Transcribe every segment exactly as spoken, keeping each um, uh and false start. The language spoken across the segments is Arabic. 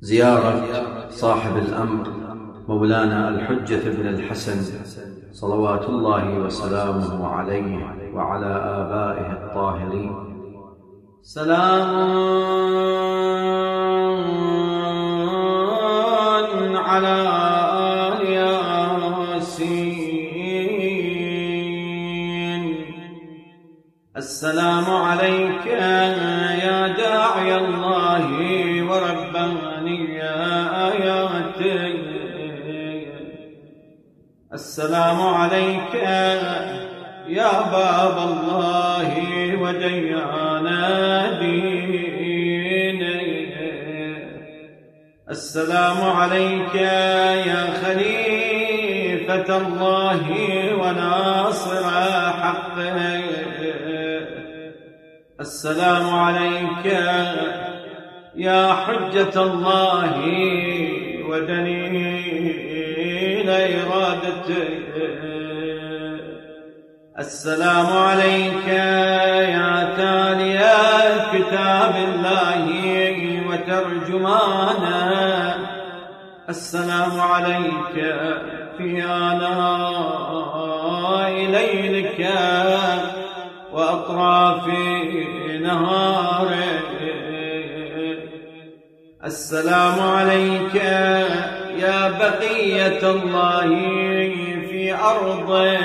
زيارة صاحب الأمر مولانا الحجة بن الحسن صلوات الله وسلامه عليه وعلى آبائه الطاهرين. سلام على آل ياسين. السلام عليك يا داعي الله ورباني آياتي. السلام عليك يا باب الله وديان ديني. السلام عليك يا خليفة الله وناصر حقه. السلام عليك يا حجة الله ودليل إرادته. السلام عليك يا تالي كتاب الله وترجمانه. السلام عليك في آلاء ليلك وأطراف نهارك. السلام عليك يا بقية الله في أرضه.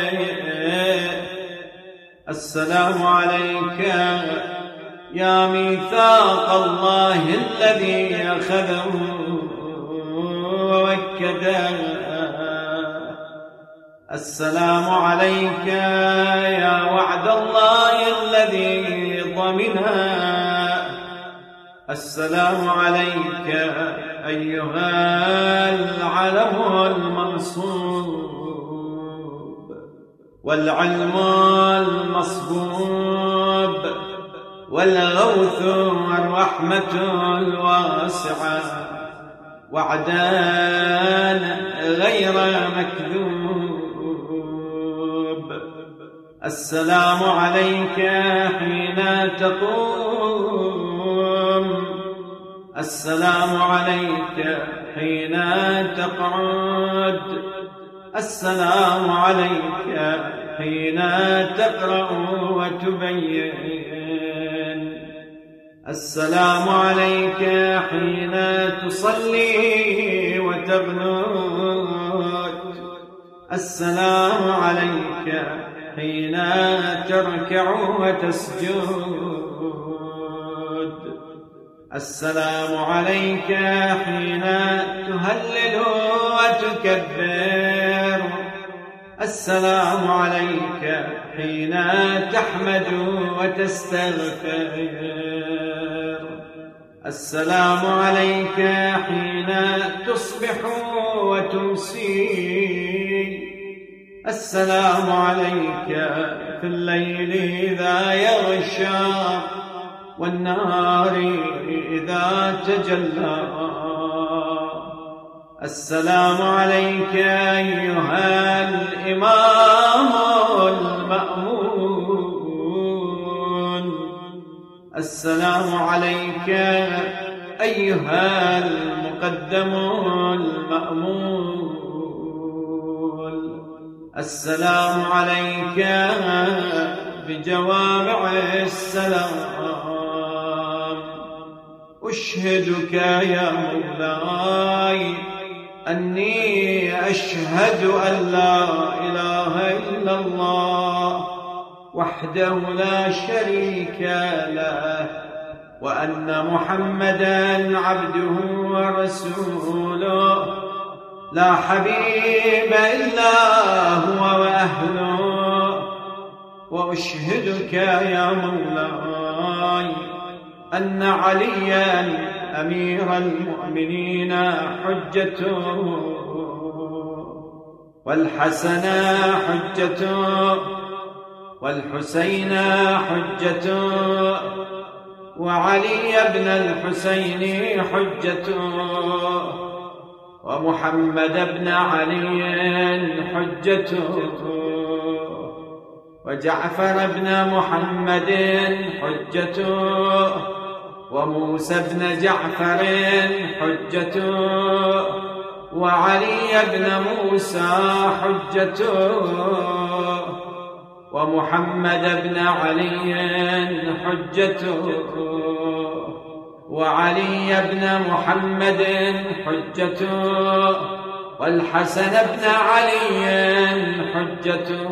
السلام عليك يا ميثاق الله الذي أخذه ووكده. السلام عليك يا وعد الله الذي ضمنه. السلام عليك أيها العلم المنصوب والعلم المصبوب والغوث والرحمة الواسعة وعدا غير مكذوب. السلام عليك حين تقوم. السلام عليك حين تقعد. السلام عليك حين تقرأ وتبين. السلام عليك حين تصلي وتقنت. السلام عليك حين تركع وتسجد. السلام عليك حين تهلل وتكبر. السلام عليك حين تحمد وتستغفر. السلام عليك حين تصبح وتمسي. السلام عليك في الليل إذا يغشى والنهار إذا تجلى. السلام عليك أيها الإمام المأمون. السلام عليك أيها المقدم المأمون. السلام عليك بجوامع السلام. أشهدك يا مولاي أني أشهد أن لا إله إلا الله وحده لا شريك له وأن محمدًا عبده ورسوله لا حبيب إلا هو وأهله. وأشهدك يا مولاي أن عليا أمير المؤمنين حجته والحسن حجته والحسين حجته وعلي بن الحسين حجته ومحمد بن علي حجته وجعفر بن محمد حجته وموسى بن جعفر حجته، وعلي بن موسى حجته، ومحمد بن علي حجته، وعلي بن محمد حجته، والحسن بن علي حجته.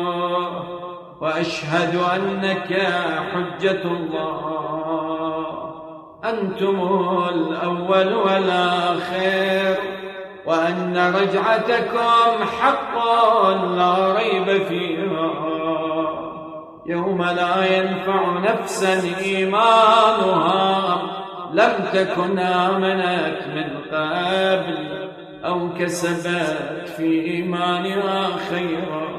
وأشهد أنك حجة الله، أنتم الأول والآخر، وأن رجعتكم حق لا ريب فيها، يوم لا ينفع نفسا إيمانها لم تكن آمنت من قبل أو كسبت في إيمانها خيرا،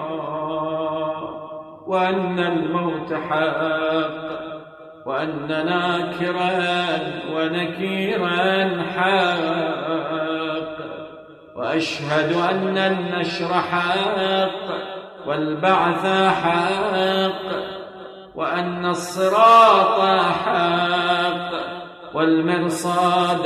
وأن الموت حق، وأن ناكرا ونكيرا حق. وأشهد أن النشر حق، والبعث حق، وأن الصراط حق، والمرصاد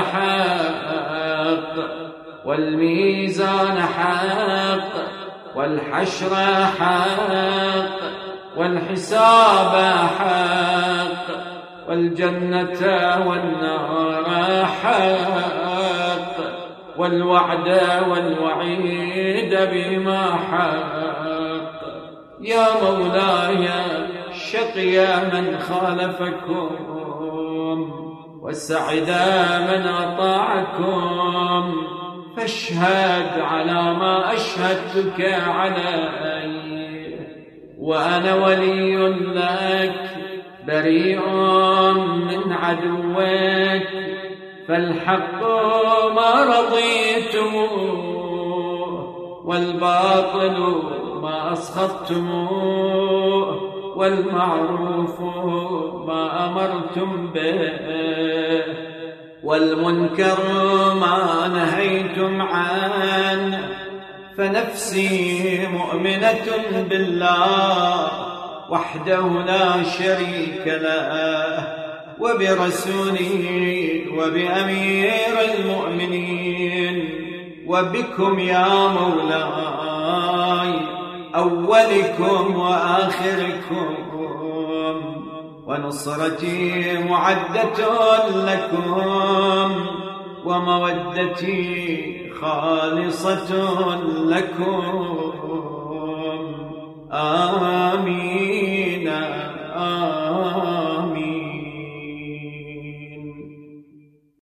حق، والميزان حق، والحشر حق، والحساب حق، والجنة والنار حق، والوعد والوعيد بما حق. يا مولاي شقي من خالفكم، والسعد من أطاعكم، فاشهد على ما أشهدتك عليه، وأنا ولي لك بريء من عدوك، فالحق ما رضيتموه، والباطل ما أسخطتموه، والمعروف ما أمرتم به، والمنكر ما نهيتم عنه. فنفسي مؤمنة بالله وحده لا شريك له، وبرسوله وبأمير المؤمنين، وبكم يا مولاي أولكم وآخركم، ونصرتي معدة لكم، ومودتي خالصة لكم. آمين.